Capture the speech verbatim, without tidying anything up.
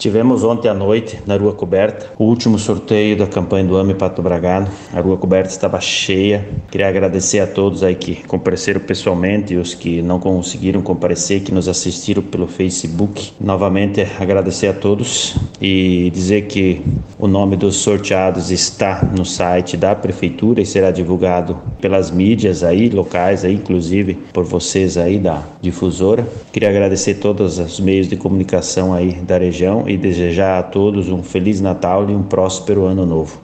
Tivemos ontem à noite, na Rua Coberta, o último sorteio da campanha do AME Pato Bragado. A Rua Coberta estava cheia. Queria agradecer a todos aí que compareceram pessoalmente e os que não conseguiram comparecer, que nos assistiram pelo Facebook. Novamente, agradecer a todos e dizer que o nome dos sorteados está no site da Prefeitura e será divulgado pelas mídias aí, locais aí, inclusive por vocês aí da difusora. Queria agradecer todos os meios de comunicação aí da região e desejar a todos um Feliz Natal e um próspero Ano Novo.